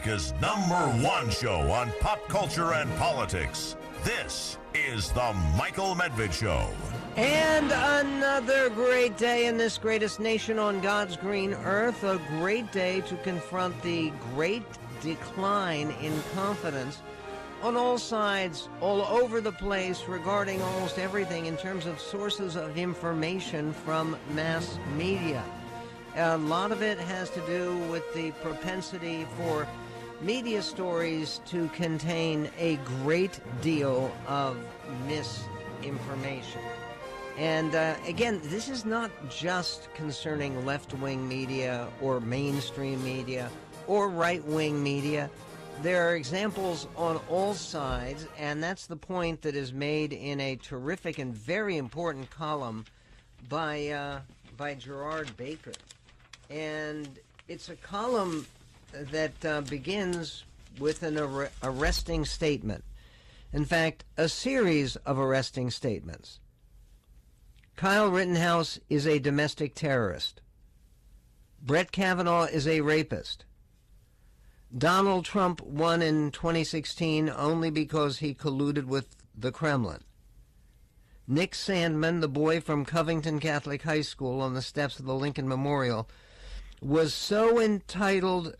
America's #1 show on pop culture and politics. This is the Michael Medved Show. And another great day in this greatest nation on God's green earth. A great day to confront the great decline in confidence on all sides, all over the place, regarding almost everything in terms of sources of information from mass media. A lot of it has to do with the propensity for media stories to contain a great deal of misinformation. And again, this is not just concerning left-wing media or mainstream media or right-wing media. There are examples on all sides, and that's the point that is made in a terrific and very important column by Gerard Baker. And it's a column that begins with an arresting statement. In fact, a series of arresting statements. Kyle Rittenhouse is a domestic terrorist. Brett Kavanaugh is a rapist. Donald Trump won in 2016 only because he colluded with the Kremlin. Nick Sandman, the boy from Covington Catholic High School on the steps of the Lincoln Memorial, was so entitled,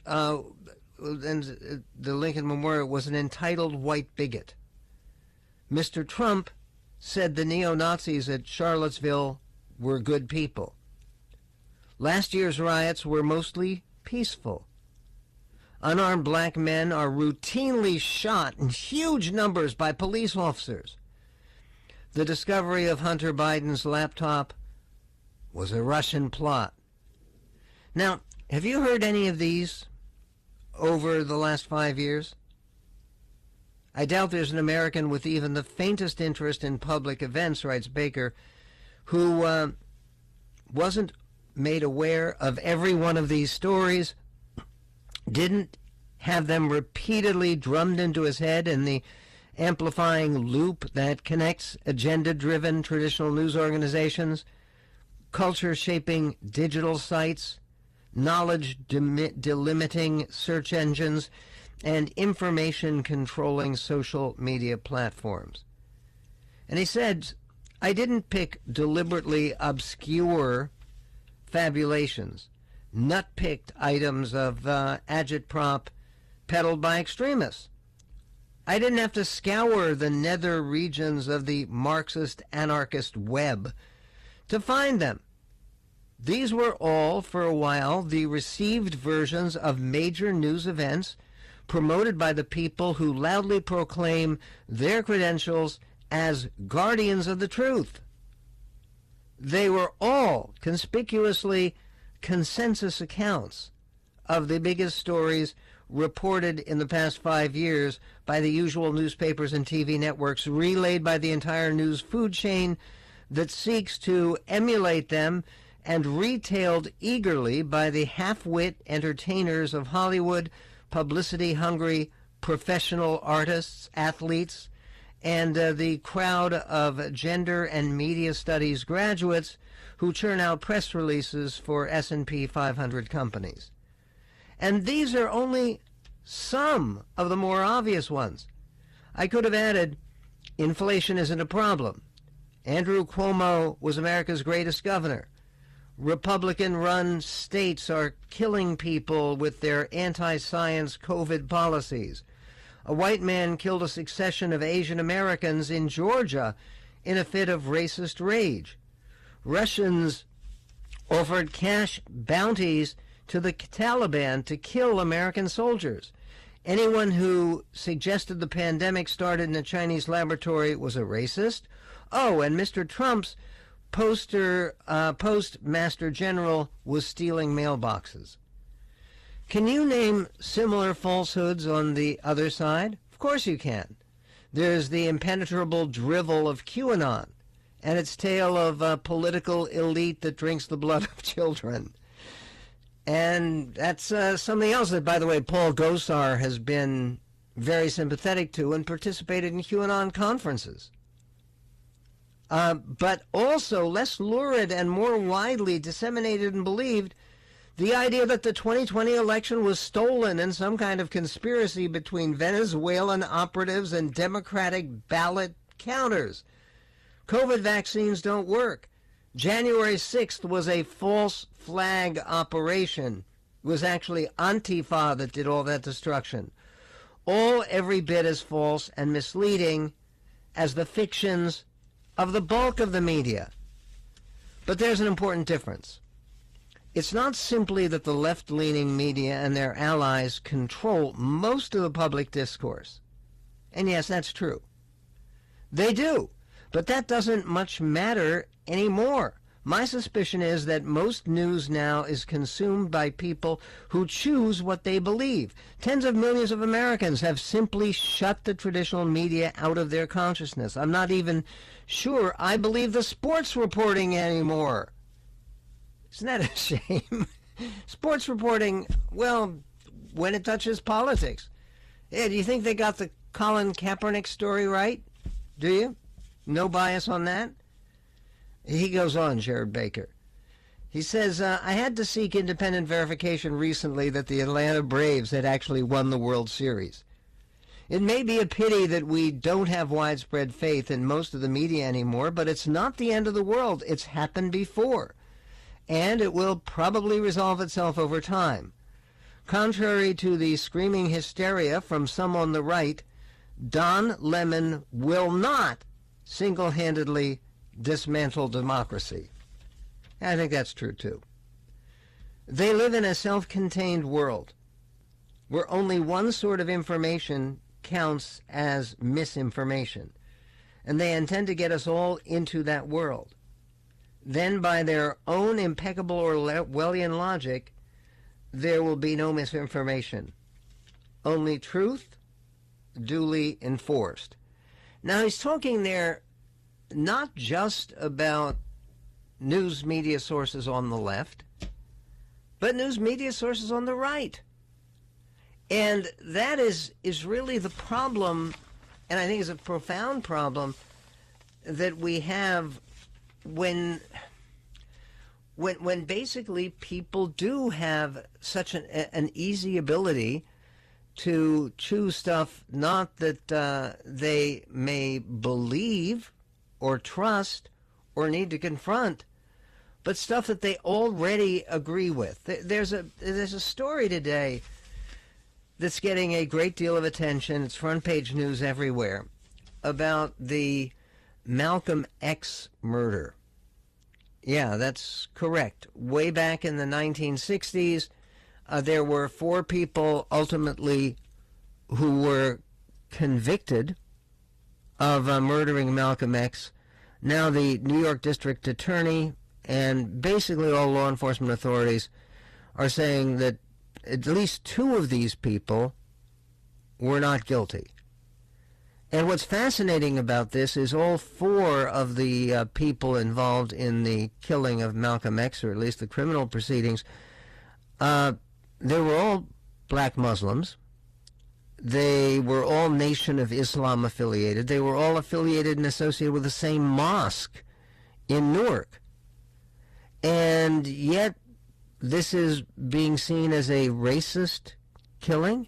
and the Lincoln Memorial was an entitled white bigot. Mr. Trump said the neo-Nazis at Charlottesville were good people. Last year's riots were mostly peaceful. Unarmed black men are routinely shot in huge numbers by police officers. The discovery of Hunter Biden's laptop was a Russian plot. Now, have you heard any of these over the last 5 years? I doubt there's an American with even the faintest interest in public events, writes Baker, who wasn't made aware of every one of these stories, didn't have them repeatedly drummed into his head in the amplifying loop that connects agenda-driven traditional news organizations, culture-shaping digital sites, knowledge-delimiting search engines, and information-controlling social media platforms. And he said, I didn't pick deliberately obscure fabulations, nut-picked items of agitprop peddled by extremists. I didn't have to scour the nether regions of the Marxist-anarchist web to find them. These were all, for a while, the received versions of major news events promoted by the people who loudly proclaim their credentials as guardians of the truth. They were all conspicuously consensus accounts of the biggest stories reported in the past 5 years by the usual newspapers and TV networks, relayed by the entire news food chain that seeks to emulate them, and retailed eagerly by the half-wit entertainers of Hollywood, publicity-hungry professional artists, athletes, and the crowd of gender and media studies graduates who churn out press releases for S&P 500 companies. And these are only some of the more obvious ones. I could have added, inflation isn't a problem. Andrew Cuomo was America's greatest governor. Republican-run states are killing people with their anti-science COVID policies. A white man killed a succession of Asian Americans in Georgia in a fit of racist rage. Russians offered cash bounties to the Taliban to kill American soldiers. Anyone who suggested the pandemic started in a Chinese laboratory was a racist. Oh, and Mr. Trump's postmaster general was stealing mailboxes. Can you name similar falsehoods on the other side? Of course you can. There's the impenetrable drivel of QAnon and its tale of a political elite that drinks the blood of children. And that's something else that, by the way, Paul Gosar has been very sympathetic to and participated in QAnon conferences. But also less lurid and more widely disseminated and believed, The idea that the 2020 election was stolen in some kind of conspiracy between Venezuelan operatives and Democratic ballot counters. COVID vaccines don't work. January 6th was a false flag operation. It was actually Antifa that did all that destruction. All every bit as false and misleading as the fictions of the bulk of the media. But there's an important difference. It's not simply that the left-leaning media and their allies control most of the public discourse. And yes, that's true. They do. But that doesn't much matter anymore. My suspicion is that most news now is consumed by people who choose what they believe. Tens of millions of Americans have simply shut the traditional media out of their consciousness. I'm not even sure I believe the sports reporting anymore. Isn't that a shame? Sports reporting, well, when it touches politics. Yeah, do you think they got the Colin Kaepernick story right? Do you? No bias on that? He goes on, Jared Baker. He says, I had to seek independent verification recently that the Atlanta Braves had actually won the World Series. It may be a pity that we don't have widespread faith in most of the media anymore, but it's not the end of the world. It's happened before. And it will probably resolve itself over time. Contrary to the screaming hysteria from some on the right, Don Lemon will not single-handedly dismantle democracy. I think that's true, too. They live in a self-contained world where only one sort of information counts as misinformation, and they intend to get us all into that world. Then, by their own impeccable Orwellian logic, there will be no misinformation. Only truth, duly enforced. Now, he's talking there not just about news media sources on the left, but news media sources on the right. And that is really the problem, and I think is a profound problem, that we have when basically people do have such an easy ability to choose stuff not that they may believe or trust or need to confront, but stuff that they already agree with. There's a story today that's getting a great deal of attention. It's front page news everywhere about the Malcolm X murder. Yeah, that's correct. Way back in the 1960s, there were 4 people ultimately who were convicted of murdering Malcolm X. Now the New York District Attorney and basically all law enforcement authorities are saying that at least 2 of these people were not guilty. And what's fascinating about this is all 4 of the people involved in the killing of Malcolm X, or at least the criminal proceedings, they were all black Muslims. They were all Nation of Islam affiliated. They were all affiliated and associated with the same mosque in Newark. And yet this is being seen as a racist killing.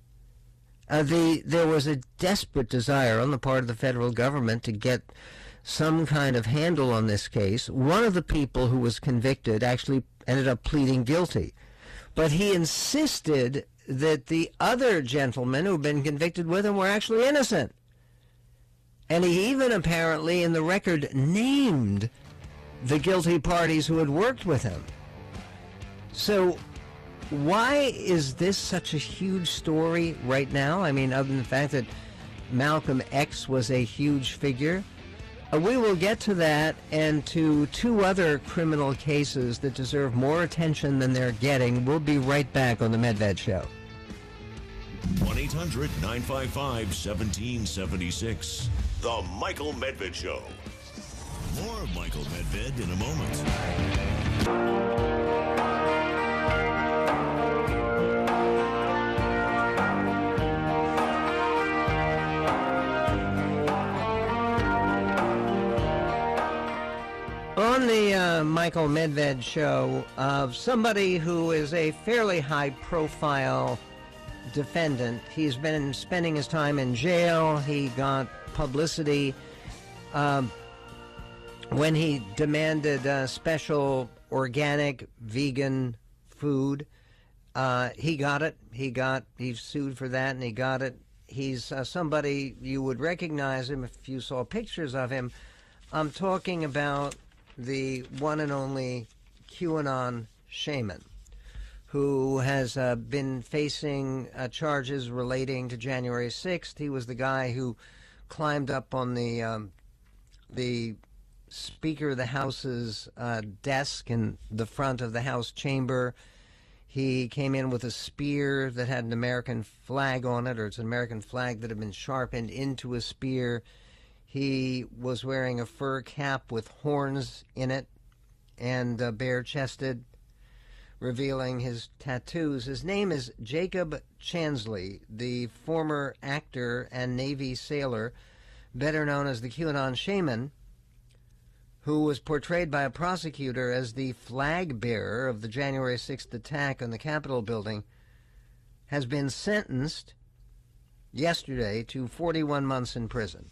There was a desperate desire on the part of the federal government to get some kind of handle on this case. One of the people who was convicted actually ended up pleading guilty. But he insisted that the other gentlemen who'd been convicted with him were actually innocent. And he even apparently, in the record, named the guilty parties who had worked with him. So why is this such a huge story right now? I mean, other than the fact that Malcolm X was a huge figure. We will get to that and to 2 other criminal cases that deserve more attention than they're getting. We'll be right back on The Medved Show. 1-800-955-1776. The Michael Medved Show. More Michael Medved in a moment. On on the Michael Medved show of somebody who is a fairly high-profile defendant. He's been spending his time in jail. He got publicity when he demanded special organic vegan food. He got it. He sued for that, and he got it. He's somebody you would recognize him if you saw pictures of him. I'm talking about the one and only QAnon shaman, who has been facing charges relating to January 6th. He was the guy who climbed up on the Speaker of the House's desk in the front of the House chamber. He came in with a spear that had an American flag on it, or it's an American flag that had been sharpened into a spear. He was wearing a fur cap with horns in it and bare-chested, revealing his tattoos. His name is Jacob Chansley, the former actor and Navy sailor, better known as the QAnon shaman, who was portrayed by a prosecutor as the flag bearer of the January 6th attack on the Capitol building, has been sentenced yesterday to 41 months in prison.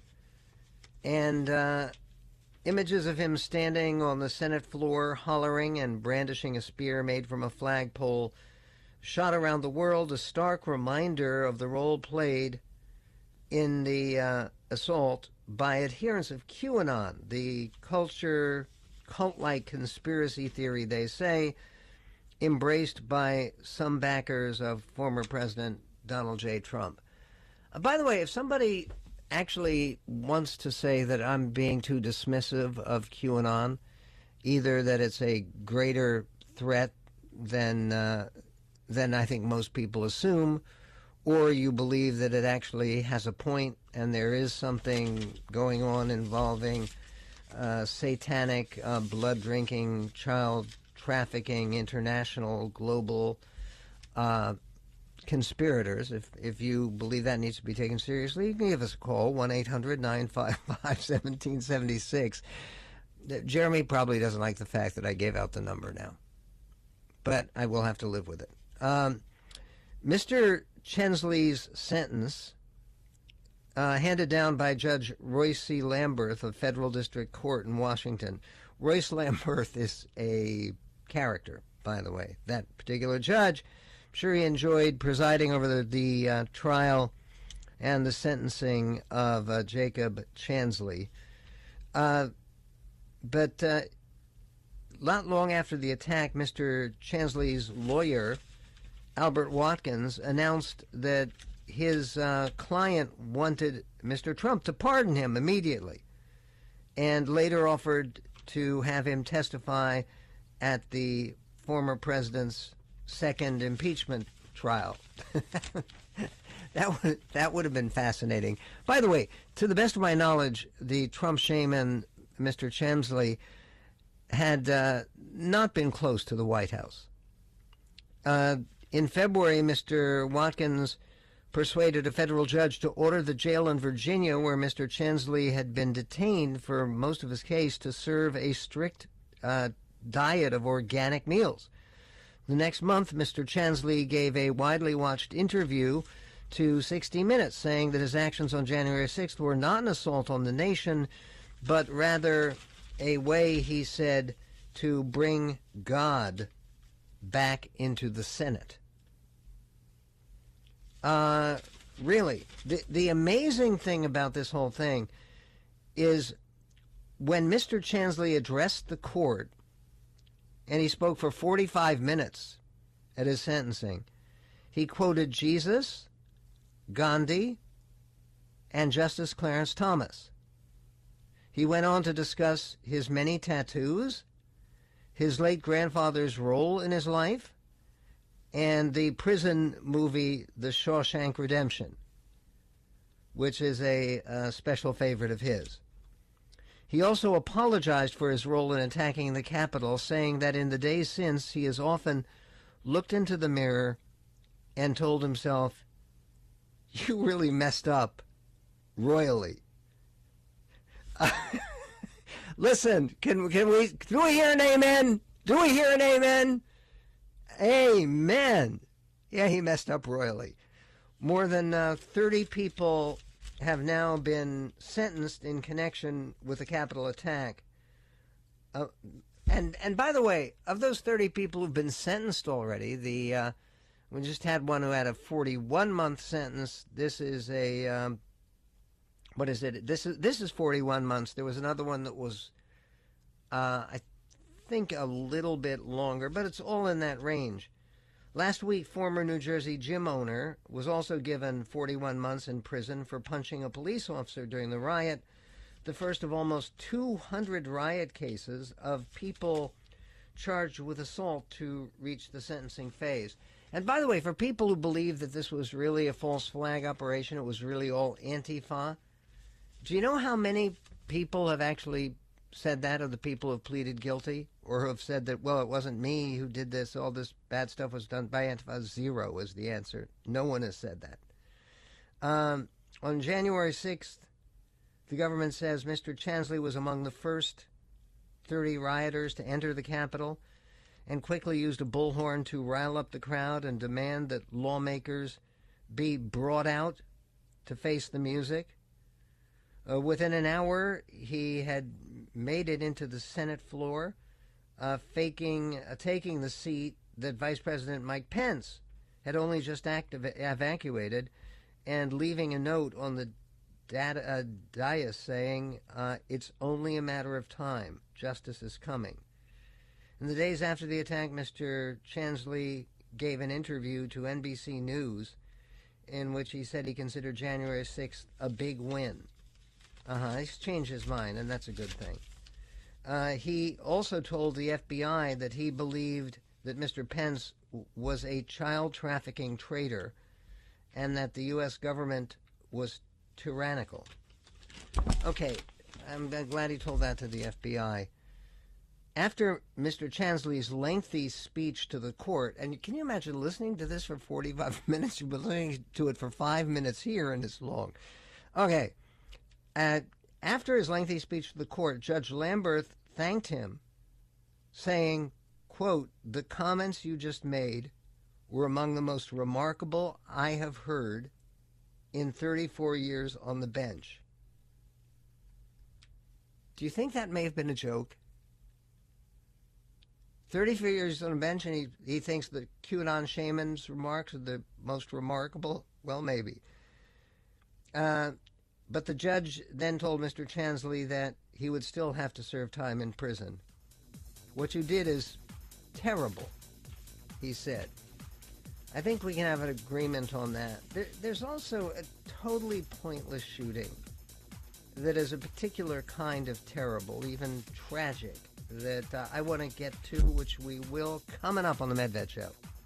And images of him standing on the Senate floor, hollering and brandishing a spear made from a flagpole, shot around the world, a stark reminder of the role played in the assault by adherents of QAnon, the cult-like conspiracy theory, they say, embraced by some backers of former President Donald J. Trump. By the way, if somebody actually wants to say that I'm being too dismissive of QAnon, either that it's a greater threat than I think most people assume, or you believe that it actually has a point and there is something going on involving satanic, blood-drinking, child trafficking, international, global conspirators. If you believe that needs to be taken seriously, you can give us a call, 1-800-955-1776. Jeremy probably doesn't like the fact that I gave out the number now, but I will have to live with it. Mr. Chansley's sentence, handed down by Judge Royce C. Lamberth of Federal District Court in Washington. Royce Lamberth is a character, by the way. That particular judge, I'm sure he enjoyed presiding over the trial and the sentencing of Jacob Chansley. But not long after the attack, Mr. Chansley's lawyer, Albert Watkins, announced that his client wanted Mr. Trump to pardon him immediately, and later offered to have him testify at the former president's second impeachment trial. That would have been fascinating. By the way, to the best of my knowledge, the Trump shaman, Mr. Chansley, had not been close to the White House. In February, Mr. Watkins persuaded a federal judge to order the jail in Virginia, where Mr. Chansley had been detained for most of his case, to serve a strict diet of organic meals. The next month, Mr. Chansley gave a widely watched interview to 60 Minutes, saying that his actions on January 6th were not an assault on the nation, but rather a way, he said, to bring God back into the Senate. Really, the amazing thing about this whole thing is when Mr. Chansley addressed the court, and he spoke for 45 minutes at his sentencing, he quoted Jesus, Gandhi, and Justice Clarence Thomas. He went on to discuss his many tattoos, his late grandfather's role in his life, and the prison movie The Shawshank Redemption, which is a special favorite of his. He also apologized for his role in attacking the Capitol, saying that in the days since he has often looked into the mirror and told himself, "You really messed up royally." Listen, do we hear an amen? Do we hear an amen? Amen. Yeah, he messed up royally. More than 30 people have now been sentenced in connection with the Capitol attack. And by the way, of those 30 people who've been sentenced already, we just had one who had a 41-month sentence. This is a what is it? This is 41 months. There was another one that was, I think, a little bit longer, but it's all in that range. Last week, former New Jersey gym owner was also given 41 months in prison for punching a police officer during the riot, the first of almost 200 riot cases of people charged with assault to reach the sentencing phase. And by the way, for people who believe that this was really a false flag operation, it was really all Antifa, do you know how many people have actually said that, of the people who have pleaded guilty, or who have said that, well, it wasn't me who did this, all this bad stuff was done by Antifa? Zero is the answer. No one has said that. On January 6th, the government says Mr. Chansley was among the first 30 rioters to enter the Capitol and quickly used a bullhorn to rile up the crowd and demand that lawmakers be brought out to face the music. Within an hour, he had made it into the Senate floor, taking the seat that Vice President Mike Pence had only just evacuated, and leaving a note on the dais saying, "It's only a matter of time. Justice is coming." In the days after the attack, Mr. Chansley gave an interview to NBC News in which he said he considered January 6th a big win. He's changed his mind, and that's a good thing. He also told the FBI that he believed that Mr. Pence was a child trafficking traitor and that the U.S. government was tyrannical. Okay, I'm glad he told that to the FBI. After Mr. Chansley's lengthy speech to the court, and can you imagine listening to this for 45 minutes? You've been listening to it for 5 minutes here, and it's long. Okay. After his lengthy speech to the court, Judge Lamberth thanked him, saying, quote, "The comments you just made were among the most remarkable I have heard in 34 years on the bench." Do you think that may have been a joke? 34 years on the bench, and he thinks that QAnon shaman's remarks are the most remarkable? Well, maybe. But the judge then told Mr. Chansley that he would still have to serve time in prison. "What you did is terrible," he said. I think we can have an agreement on that. There's also a totally pointless shooting that is a particular kind of terrible, even tragic, that I want to get to, which we will, coming up on the Medved Show.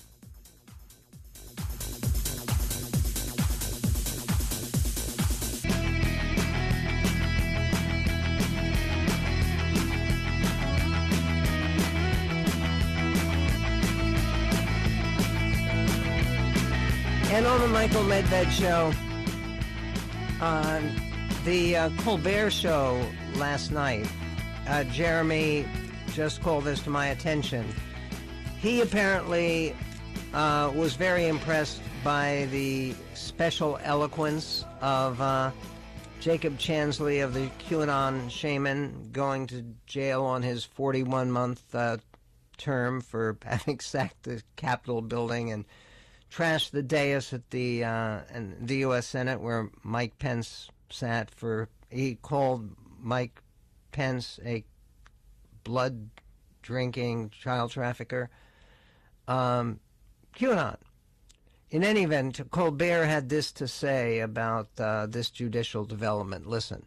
And on the Michael Medved Show, on the Colbert Show last night, Jeremy just called this to my attention. He apparently was very impressed by the special eloquence of Jacob Chansley of the QAnon shaman going to jail on his 41-month term for having sacked the Capitol building and trashed the dais at the U.S. Senate where Mike Pence sat he called Mike Pence a blood-drinking child trafficker. QAnon. In any event, Colbert had this to say about this judicial development. Listen.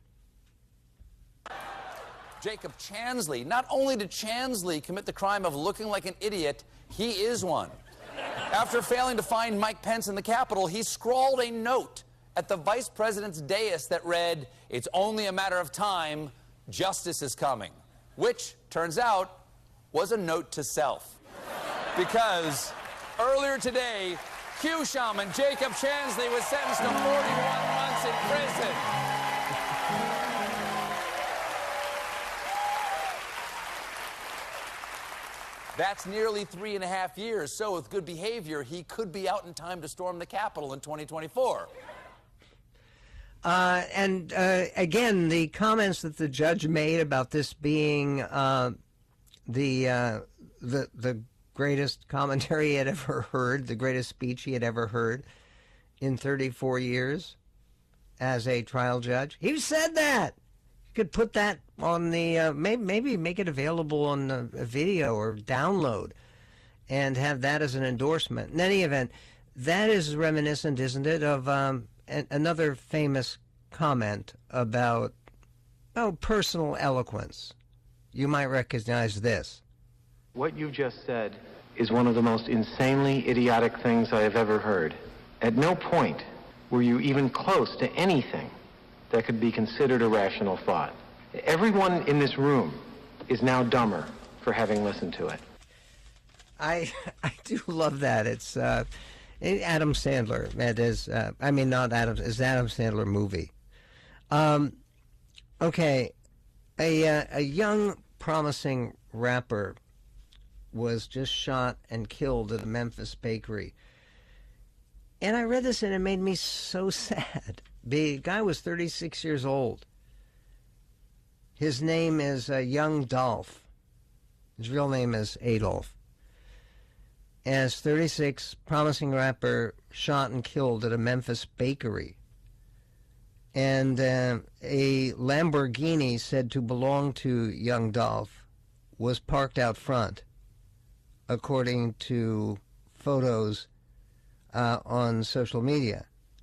Jacob Chansley. Not only did Chansley commit the crime of looking like an idiot, he is one. After failing to find Mike Pence in the Capitol, he scrawled a note at the vice president's dais that read, "It's only a matter of time, justice is coming," which, turns out, was a note to self. Because earlier today, Q shaman Jacob Chansley was sentenced to 41 months in prison. That's nearly 3.5 years. So with good behavior, he could be out in time to storm the Capitol in 2024. Again, the comments that the judge made about this being the greatest commentary he had ever heard, the greatest speech he had ever heard in 34 years as a trial judge. He said that. You could put that on the, maybe make it available on a video or download and have that as an endorsement. In any event, that is reminiscent, isn't it, of another famous comment about, personal eloquence. You might recognize this. What you just said is one of the most insanely idiotic things I have ever heard. At no point were you even close to anything that could be considered a rational thought. Everyone in this room is now dumber for having listened to it. I do love that. It's Adam Sandler. That is, not Adam. It's Adam Sandler movie. Okay, a young promising rapper was just shot and killed at a Memphis bakery. And I read this and it made me so sad. The guy was 36 years old. His name is Young Dolph. His real name is Adolf. As 36, promising rapper shot and killed at a Memphis bakery. And a Lamborghini said to belong to Young Dolph was parked out front, according to photos on social media.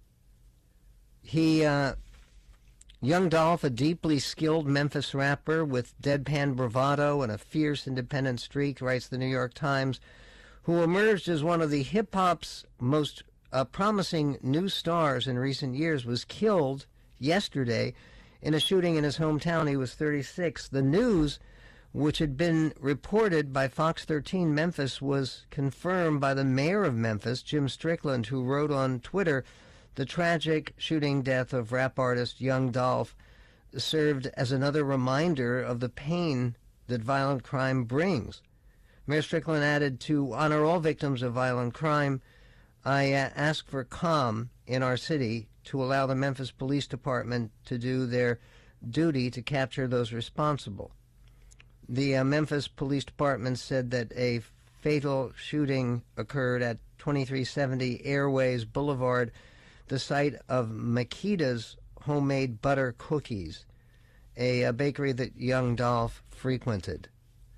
Young Dolph, a deeply skilled Memphis rapper with deadpan bravado and a fierce independent streak, writes the New York Times, who emerged as one of the hip-hop's most promising new stars in recent years, was killed yesterday in a shooting in his hometown. He was 36. The news, which had been reported by Fox 13 Memphis, was confirmed by the mayor of Memphis, Jim Strickland, who wrote on Twitter, the tragic shooting death of rap artist Young Dolph served as another reminder of the pain that violent crime brings. Mayor Strickland added, to honor all victims of violent crime, I ask for calm in our city to allow the Memphis Police Department to do their duty to capture those responsible. The Memphis Police Department said that a fatal shooting occurred at 2370 Airways Boulevard, the site of Makita's Homemade Butter Cookies, a bakery that Young Dolph frequented.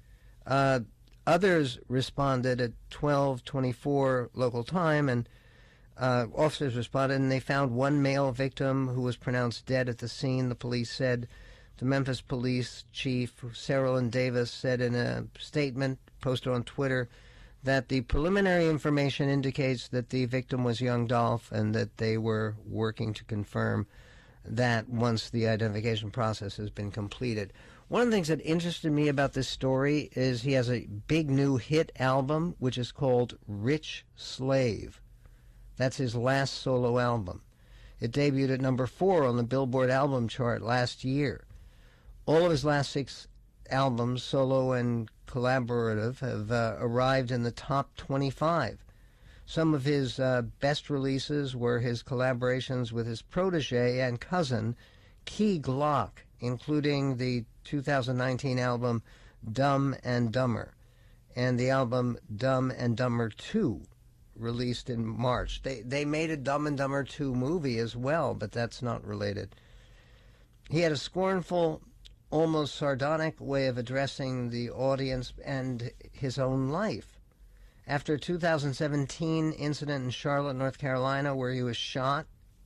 Others responded at 12:24 local time, and officers responded, and they found one male victim who was pronounced dead at the scene, the police said. The Memphis Police Chief, Cerelyn Davis, said in a statement posted on Twitter that the preliminary information indicates that the victim was Young Dolph and that they were working to confirm that once the identification process has been completed. One of the things that interested me about this story is he has a big new hit album, which is called Rich Slave. That's his last solo album. It debuted at number 4 on the Billboard album chart last year. All of his last 6 albums, solo and collaborative, have arrived in the top 25. Some of his best releases were his collaborations with his protege and cousin, Key Glock, including the 2019 album Dumb and Dumber, and the album Dumb and Dumber 2, released in March. They made a Dumb and Dumber 2 movie as well, but that's not related. He had a scornful, almost sardonic way of addressing the audience and his own life. After a 2017 incident in Charlotte, North Carolina, where he was shot,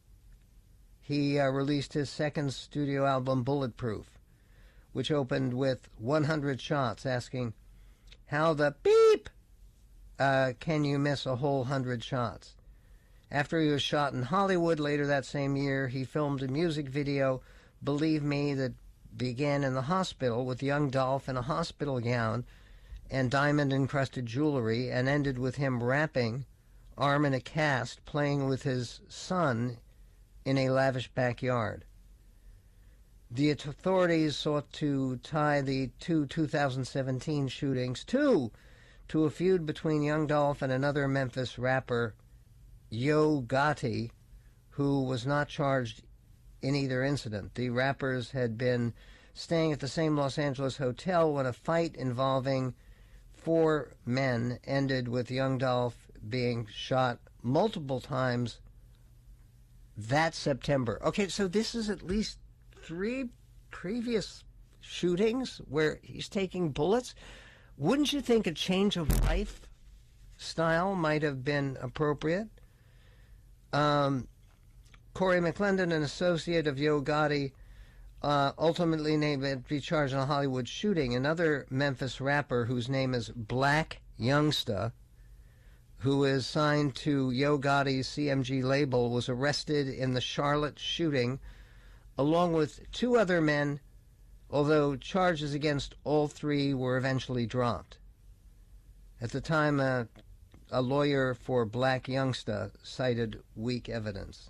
he released his second studio album, Bulletproof, which opened with 100 shots, asking, how the beep can you miss a whole 100 shots? After he was shot in Hollywood later that same year, he filmed a music video, Believe Me, that began in the hospital with Young Dolph in a hospital gown and diamond-encrusted jewelry, and ended with him rapping, arm in a cast, playing with his son in a lavish backyard. The authorities sought to tie the two 2017 shootings to to a feud between Young Dolph and another Memphis rapper, Yo Gotti, who was not charged in either incident. The rappers had been staying at the same Los Angeles hotel when a fight involving 4 men ended with Young Dolph being shot multiple times that September. Okay, so this is at least 3 previous shootings where he's taking bullets. Wouldn't you think a change of lifestyle might have been appropriate? Corey McClendon, an associate of Yo Gotti, ultimately named to be charged in a Hollywood shooting. Another Memphis rapper whose name is Black Youngsta, who is signed to Yo Gotti's CMG label, was arrested in the Charlotte shooting, along with 2 other men, although charges against all 3 were eventually dropped. At the time, a lawyer for Black Youngsta cited weak evidence.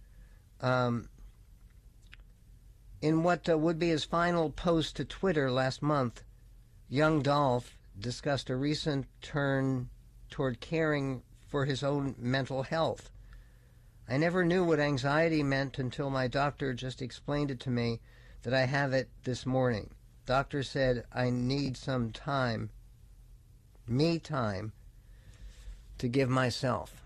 In what would be his final post to Twitter last month, Young Dolph discussed a recent turn toward caring for his own mental health. I never knew what anxiety meant until my doctor just explained it to me that I have it this morning. Doctor said I need some time, me time, to give myself.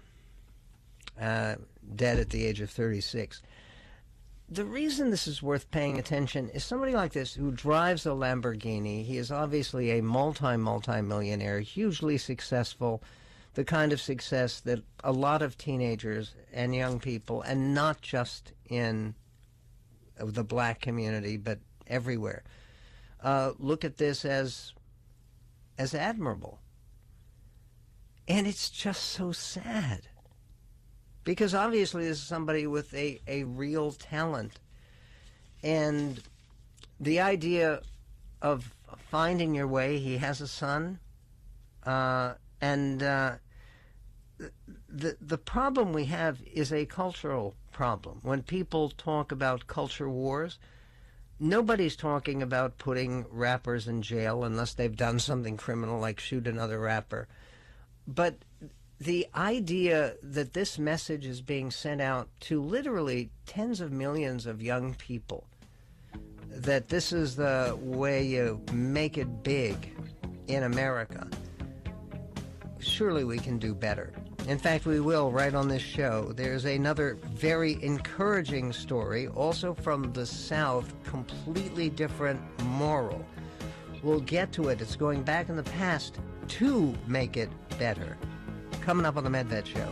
Dead at the age of 36. The reason this is worth paying attention is somebody like this who drives a Lamborghini. He is obviously a multi-millionaire, hugely successful, the kind of success that a lot of teenagers and young people, and not just in the black community, but everywhere, look at this as admirable. And it's just so sad. Because obviously this is somebody with a real talent. And the idea of finding your way, he has a son, and the problem we have is a cultural problem. When people talk about culture wars, nobody's talking about putting rappers in jail unless they've done something criminal like shoot another rapper. But the idea that this message is being sent out to literally tens of millions of young people, that this is the way you make it big in America, surely we can do better. In fact, we will right on this show. There's another very encouraging story, also from the South, completely different moral. We'll get to it. It's going back in the past to make it better. Coming up on the MedVet Show.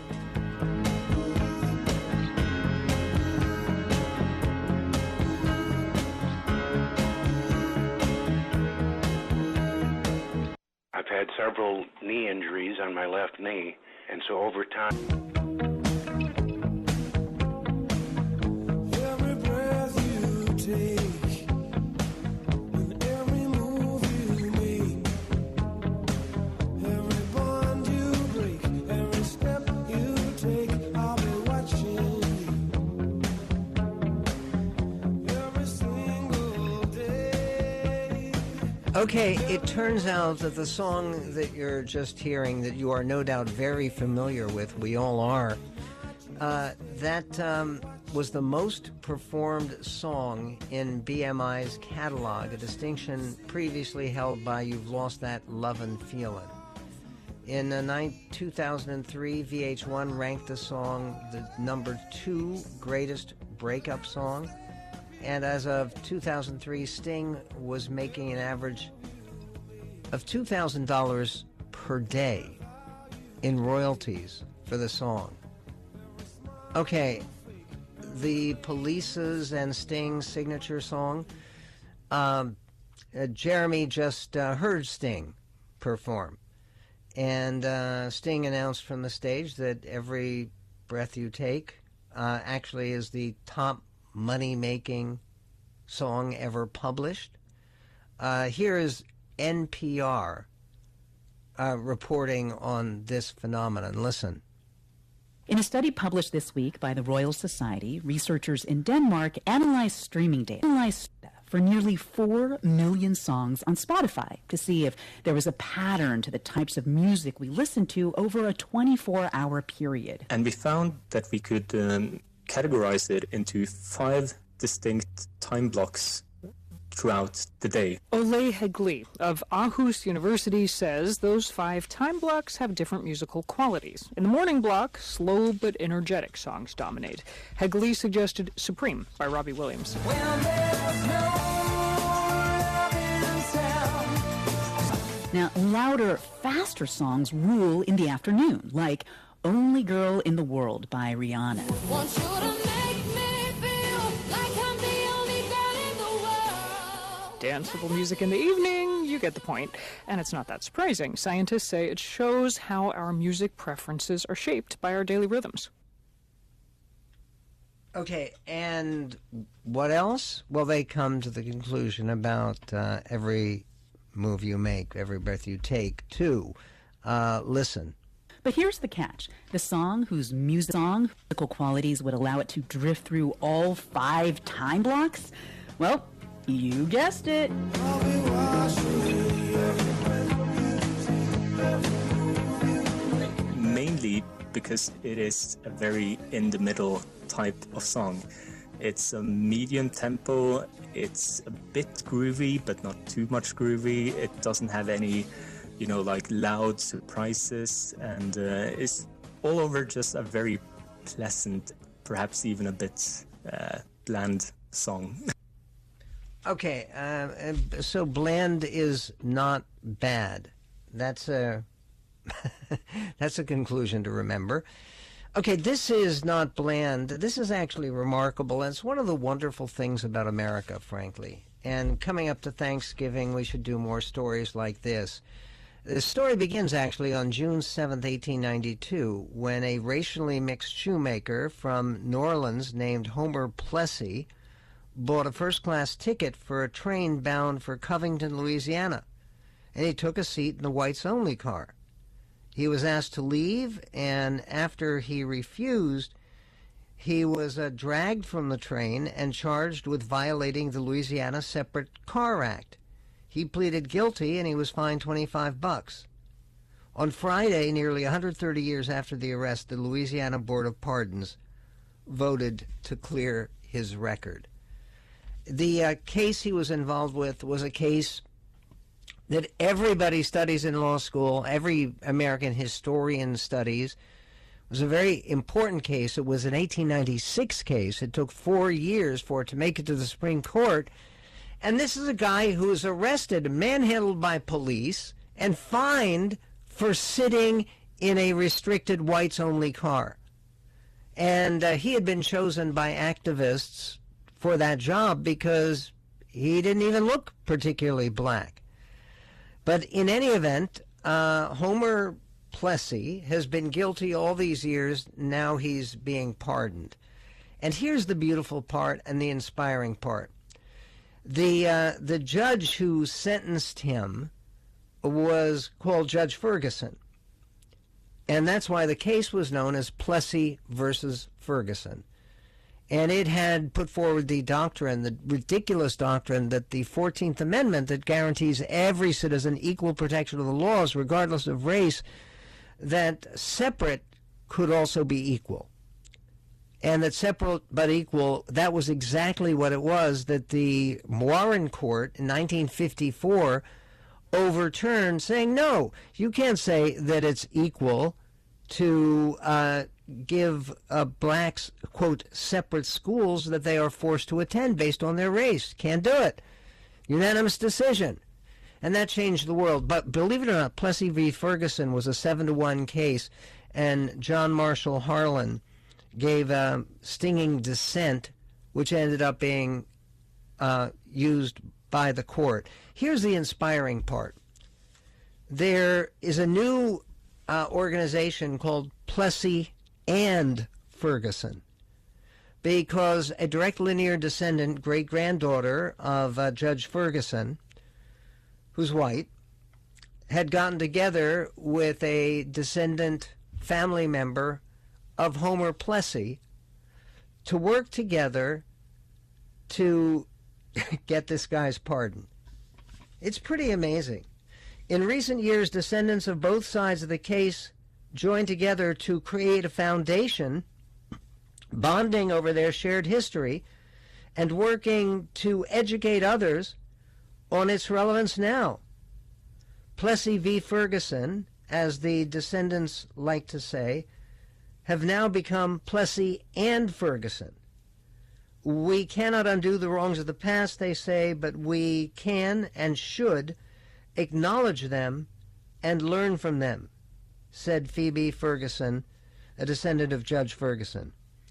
I've had several knee injuries on my left knee, and so over time... Every breath you take, and every move you make, every bond you break, every step you take, I'll be watching you every single day. Okay, it turns out that the song that you're just hearing, that you are no doubt very familiar with, we all are, that was the most performed song in BMI's catalog, a distinction previously held by You've Lost That Lovin' Feelin'. In 2003, VH1 ranked the song the number 2 greatest breakup song. And as of 2003, Sting was making an average of $2,000 per day in royalties for the song. Okay, the Police's and Sting's signature song. Jeremy just heard Sting perform. And Sting announced from the stage that Every Breath You Take actually is the top money-making song ever published. Here is NPR reporting on this phenomenon. Listen. In a study published this week by the Royal Society, researchers in Denmark analyzed streaming data for nearly 4 million songs on Spotify to see if there was a pattern to the types of music we listened to over a 24-hour period. And we found that we could categorize it into 5 distinct time blocks throughout the day. Ole Hegli of Aarhus University says those 5 time blocks have different musical qualities. In the morning block, slow but energetic songs dominate. Hegli suggested Supreme by Robbie Williams. Now, louder, faster songs rule in the afternoon, like Only Girl in the World by Rihanna. Want you to make me feel like I'm the only girl in the world. Danceable music in the evening, you get the point. And it's not that surprising. Scientists say it shows how our music preferences are shaped by our daily rhythms. Okay, and what else? Well, they come to the conclusion about every move you make, every breath you take, too. Listen. But here's the catch. The song whose musical qualities would allow it to drift through all 5 time blocks? Well, you guessed it. Mainly because it is a very in-the-middle type of song. It's a medium tempo, it's a bit groovy, but not too much groovy. It doesn't have any, like loud surprises, and it's all over just a very pleasant, perhaps even a bit bland song. Okay, so bland is not bad. That's a that's a conclusion to remember. Okay, this is not bland. This is actually remarkable, and it's one of the wonderful things about America, frankly. And coming up to Thanksgiving, we should do more stories like this. The story begins actually on June 7th, 1892, when a racially mixed shoemaker from New Orleans named Homer Plessy bought a first-class ticket for a train bound for Covington, Louisiana, and he took a seat in the whites-only car. He was asked to leave, and after he refused, he was dragged from the train and charged with violating the Louisiana Separate Car Act. He pleaded guilty, and he was fined $25. On Friday, nearly 130 years after the arrest, the Louisiana Board of Pardons voted to clear his record. The case he was involved with was a case that everybody studies in law school, every American historian studies. It was a very important case. It was an 1896 case. It took 4 years for it to make it to the Supreme Court. And this is a guy who was arrested, manhandled by police, and fined for sitting in a restricted whites-only car. And he had been chosen by activists for that job because he didn't even look particularly black. But in any event, Homer Plessy has been guilty all these years. Now he's being pardoned. And here's the beautiful part and the inspiring part. The judge who sentenced him was called Judge Ferguson. And that's why the case was known as Plessy versus Ferguson. And it had put forward the doctrine, the ridiculous doctrine, that the 14th Amendment that guarantees every citizen equal protection of the laws, regardless of race, that separate could also be equal. And that separate but equal, that was exactly what it was that the Warren Court in 1954 overturned, saying, no, you can't say that it's equal to give blacks, quote, separate schools that they are forced to attend based on their race. Can't do it. Unanimous decision. And that changed the world. But believe it or not, Plessy v. Ferguson was a 7-1 case, and John Marshall Harlan gave a stinging dissent, which ended up being used by the court. Here's the inspiring part. There is a new organization called Plessy and Ferguson, because a direct linear descendant, great-granddaughter of Judge Ferguson, who's white, had gotten together with a descendant family member of Homer Plessy to work together to get this guy's pardon. It's pretty amazing. In recent years, descendants of both sides of the case joined together to create a foundation, bonding over their shared history and working to educate others on its relevance now. Plessy v. Ferguson, as the descendants like to say, have now become Plessy and Ferguson. We cannot undo the wrongs of the past, they say, but we can and should acknowledge them and learn from them, said Phoebe Ferguson, a descendant of Judge Ferguson.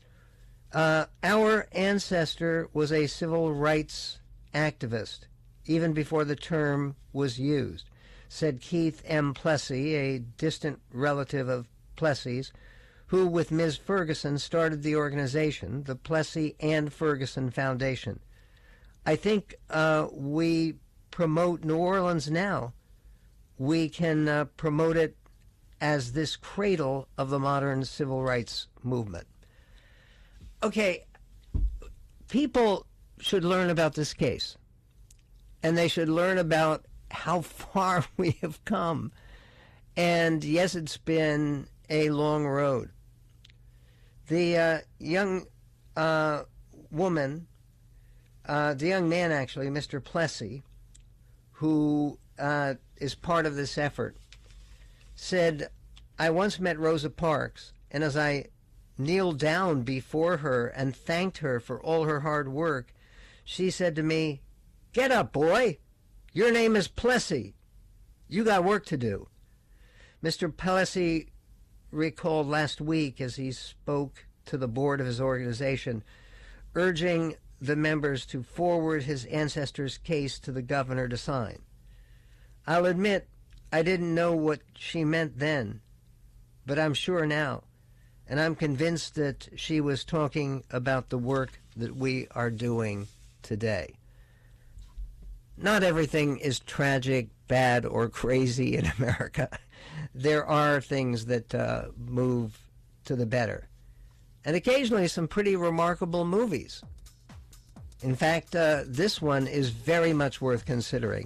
Our ancestor was a civil rights activist, even before the term was used, said Keith M. Plessy, a distant relative of Plessy's, who, with Ms. Ferguson, started the organization, the Plessy and Ferguson Foundation. I think we promote New Orleans now. We can promote it as this cradle of the modern civil rights movement. Okay, people should learn about this case, and they should learn about how far we have come. And yes, it's been a long road. The young woman, the young man actually, Mr. Plessy, who is part of this effort, said, I once met Rosa Parks, and as I kneeled down before her and thanked her for all her hard work, she said to me, "Get up, boy. Your name is Plessy. You got work to do." Mr. Plessy recalled last week as he spoke to the board of his organization, urging the members to forward his ancestors' case to the governor to sign. I'll admit I didn't know what she meant then, but I'm sure now, and I'm convinced that she was talking about the work that we are doing today. Not everything is tragic, bad, or crazy in America. There are things that move to the better, and occasionally some pretty remarkable movies. In fact, this one is very much worth considering.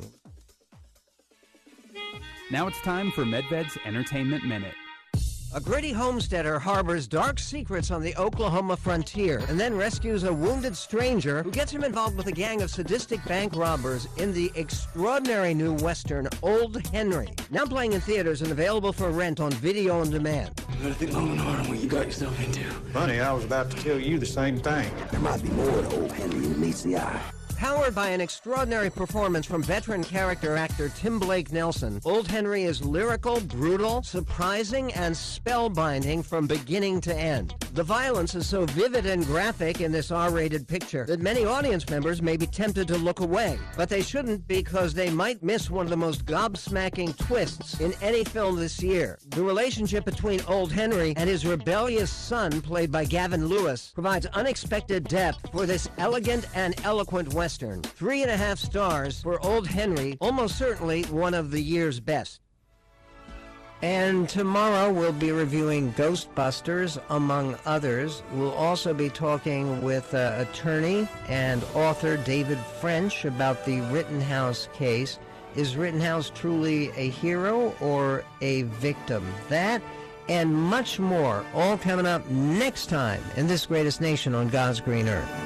Now it's time for Medved's Entertainment Minute. A gritty homesteader harbors dark secrets on the Oklahoma frontier and then rescues a wounded stranger who gets him involved with a gang of sadistic bank robbers in the extraordinary new Western Old Henry. Now playing in theaters and available for rent on video on demand. You gotta think long and hard on what you got yourself into. Funny, I was about to tell you the same thing. There might be more to Old Henry than meets the eye. Powered by an extraordinary performance from veteran character actor Tim Blake Nelson, Old Henry is lyrical, brutal, surprising, and spellbinding from beginning to end. The violence is so vivid and graphic in this R-rated picture that many audience members may be tempted to look away. But they shouldn't, because they might miss one of the most gobsmacking twists in any film this year. The relationship between Old Henry and his rebellious son, played by Gavin Lewis, provides unexpected depth for this elegant and eloquent Western. 3.5 stars for Old Henry, almost certainly one of the year's best. And tomorrow we'll be reviewing Ghostbusters, among others. We'll also be talking with attorney and author David French about the Rittenhouse case. Is Rittenhouse truly a hero or a victim? That and much more, all coming up next time in This Greatest Nation on God's Green Earth.